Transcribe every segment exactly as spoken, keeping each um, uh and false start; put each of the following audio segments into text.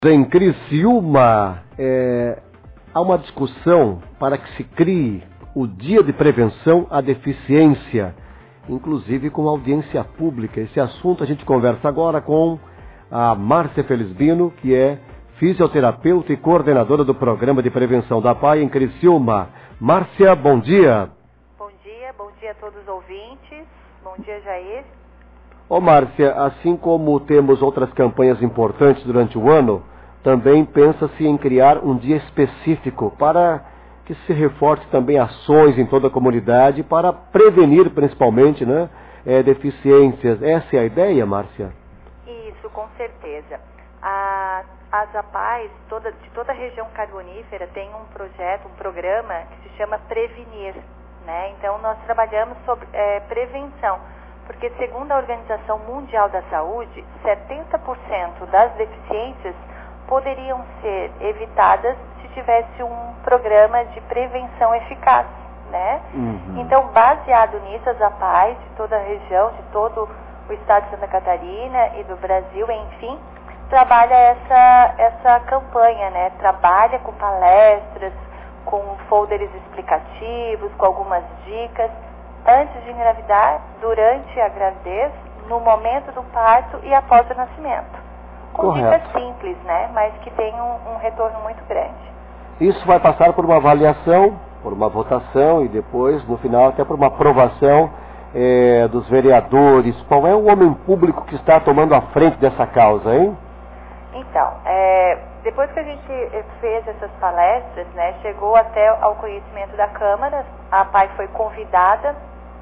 Em Criciúma, é, há uma discussão para que se crie o Dia de Prevenção à Deficiência, inclusive com audiência pública. Esse assunto a gente conversa agora com a Márcia Felisbino, que é fisioterapeuta e coordenadora do Programa de Prevenção da P A I em Criciúma. Márcia, bom dia. Bom dia, bom dia a todos os ouvintes. Bom dia, Jair. Ô Márcia, assim como temos outras campanhas importantes durante o ano, também pensa-se em criar um dia específico para que se reforce também ações em toda a comunidade para prevenir principalmente, né, é, deficiências. Essa é a ideia, Márcia? Isso, com certeza. A, as A P A Is toda, de toda a região carbonífera tem um projeto, um programa que se chama Prevenir, né? Então nós trabalhamos sobre é, prevenção, porque segundo a Organização Mundial da Saúde, setenta por cento das deficiências poderiam ser evitadas se tivesse um programa de prevenção eficaz, né? Uhum. Então, baseado nisso, as A P A Is de toda a região, de todo o estado de Santa Catarina e do Brasil, enfim, trabalha essa, essa campanha, né? Trabalha com palestras, com folders explicativos, com algumas dicas, antes de engravidar, durante a gravidez, no momento do parto e após o nascimento. Com Correto. Dicas simples, né? Mas que tem um, um retorno muito grande. Isso vai passar por uma avaliação, por uma votação e depois, no final, até por uma aprovação é, dos vereadores. Qual é o homem público que está tomando a frente dessa causa, hein? Então, é, depois que a gente fez essas palestras, né, chegou até ao conhecimento da Câmara, a P A I foi convidada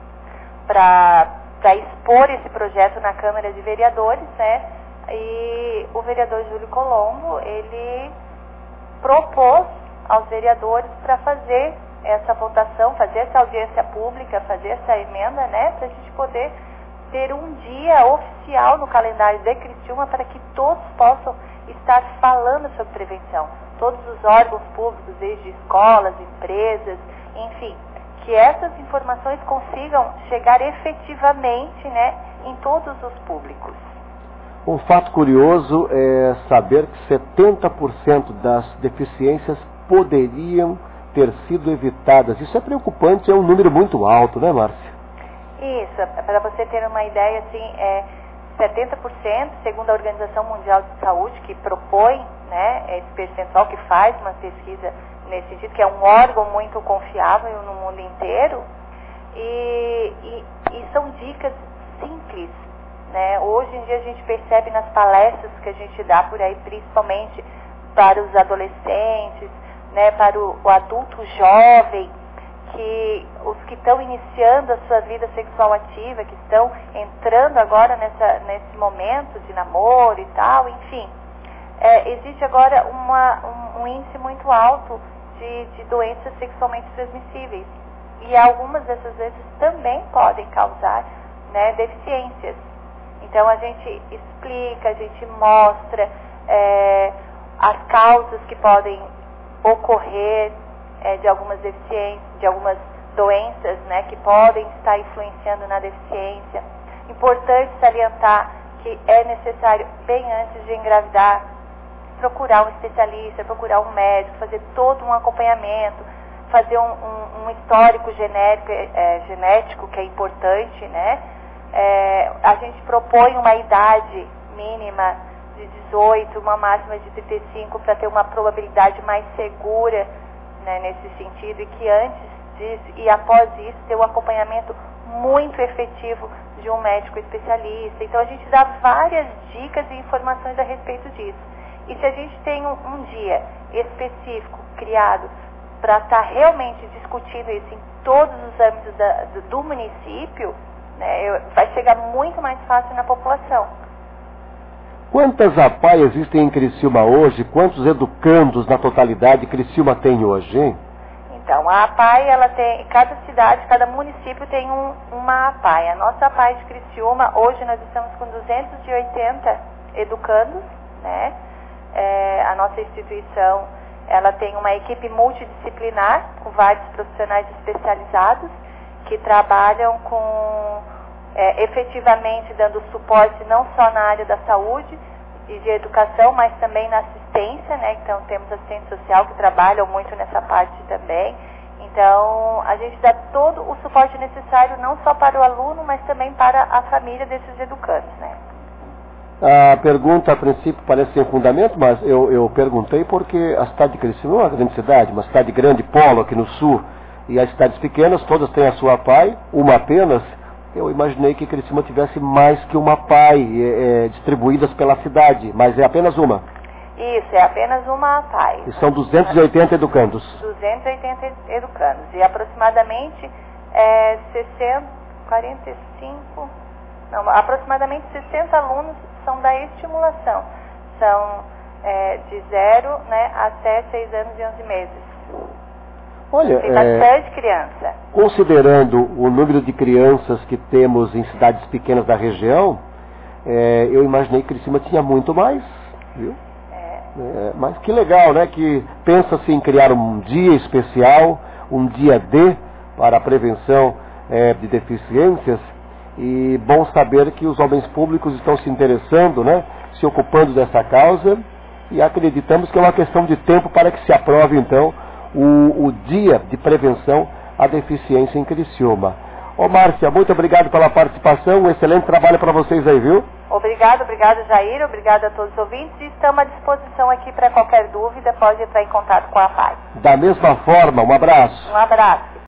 para expor esse projeto na Câmara de Vereadores, né? E o vereador Júlio Colombo, ele propôs aos vereadores para fazer essa votação, fazer essa audiência pública, fazer essa emenda, né, para a gente poder ter um dia oficial no calendário de Criciúma para que todos possam estar falando sobre prevenção. Todos os órgãos públicos, desde escolas, empresas, enfim, que essas informações consigam chegar efetivamente, né, em todos os públicos. Um fato curioso é saber que setenta por cento das deficiências poderiam ter sido evitadas. Isso é preocupante, é um número muito alto, né, Márcia? Isso, para você ter uma ideia, assim, é setenta por cento, segundo a Organização Mundial de Saúde, que propõe, né, esse percentual, que faz uma pesquisa nesse sentido, que é um órgão muito confiável no mundo inteiro, e, e, e são dicas simples, né? Hoje em dia a gente percebe nas palestras que a gente dá por aí, principalmente para os adolescentes, né, para o, o adulto jovem, que os que estão iniciando a sua vida sexual ativa, que estão entrando agora nessa, nesse momento de namoro e tal, enfim, é, existe agora uma, um, um índice muito alto de, de doenças sexualmente transmissíveis, e algumas dessas vezes também podem causar, né, deficiências. Então a gente explica, a gente mostra é, as causas que podem ocorrer é, de algumas deficiências, de algumas doenças, né, que podem estar influenciando na deficiência. Importante salientar que é necessário, bem antes de engravidar, procurar um especialista, procurar um médico, fazer todo um acompanhamento, fazer um, um, um histórico genérico, é, genético, que é importante, né? É, a gente propõe uma idade mínima de dezoito, uma máxima de trinta e cinco, para ter uma probabilidade mais segura, né, nesse sentido, e que antes disso e após isso ter um acompanhamento muito efetivo de um médico especialista. Então a gente dá várias dicas e informações a respeito disso. E se a gente tem um, um dia específico criado para estar tá realmente discutindo isso em todos os âmbitos da, do, do município, né, vai chegar muito mais fácil na população. Quantas A P A I existem em Criciúma hoje? Quantos educandos na totalidade Criciúma tem hoje, hein? Então, a A P A I, ela tem, cada cidade, cada município tem um, uma A P A I. A nossa A P A I de Criciúma, hoje nós estamos com duzentos e oitenta educandos, né? É, a nossa instituição, ela tem uma equipe multidisciplinar, com vários profissionais especializados, que trabalham com, é, efetivamente dando suporte não só na área da saúde, e de educação, mas também na assistência, né? Então temos assistente social que trabalham muito nessa parte também. Então a gente dá todo o suporte necessário não só para o aluno, mas também para a família desses educandos, né? A pergunta, a princípio, parece sem fundamento, mas eu, eu perguntei porque a cidade de Criciúma é uma grande cidade, uma cidade grande, polo aqui no sul, e as cidades pequenas, todas têm a sua P A I, uma apenas. Eu imaginei que Criciúma tivesse mais que uma P A I é, é, distribuídas pela cidade, mas é apenas uma. Isso, é apenas uma P A I. E são duzentos e oitenta educandos. duzentos e oitenta educandos, e aproximadamente é, sessenta, quarenta e cinco, não, aproximadamente sessenta alunos são da estimulação, são é, de zero, né, até seis anos e onze meses. Olha, Tem bastante é, criança. Considerando o número de crianças que temos em cidades pequenas da região, é, eu imaginei que Criciúma tinha muito mais, viu? É. É, mas que legal, né? Que pensa-se em criar um dia especial, um dia D para a prevenção é, de deficiências. E bom saber que os homens públicos estão se interessando, né, se ocupando dessa causa, e acreditamos que é uma questão de tempo para que se aprove, então, o, o Dia de Prevenção à Deficiência em Criciúma. Ô Márcia, muito obrigado pela participação, um excelente trabalho para vocês aí, viu? Obrigado, obrigado Jair, obrigado a todos os ouvintes, e estamos à disposição aqui para qualquer dúvida, pode entrar em contato com a P A I. Da mesma forma, um abraço. Um abraço.